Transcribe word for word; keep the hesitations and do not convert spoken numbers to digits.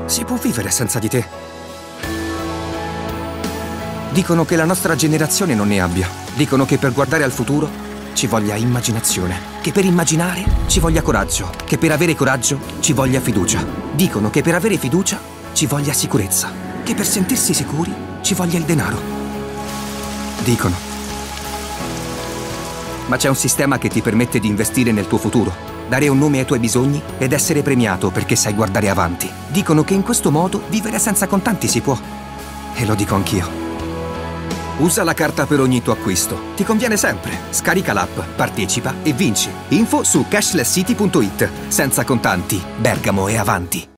Si può vivere senza di te. Dicono che la nostra generazione non ne abbia. Dicono che per guardare al futuro ci voglia immaginazione, che per immaginare ci voglia coraggio, che per avere coraggio ci voglia fiducia. Dicono che per avere fiducia ci voglia sicurezza, che per sentirsi sicuri ci voglia il denaro. Dicono. Ma c'è un sistema che ti permette di investire nel tuo futuro, dare un nome ai tuoi bisogni ed essere premiato perché sai guardare avanti. Dicono che in questo modo vivere senza contanti si può. E lo dico anch'io. Usa la carta per ogni tuo acquisto. Ti conviene sempre. Scarica l'app, partecipa e vinci. Info su cashless city punto it. Senza contanti, Bergamo è avanti.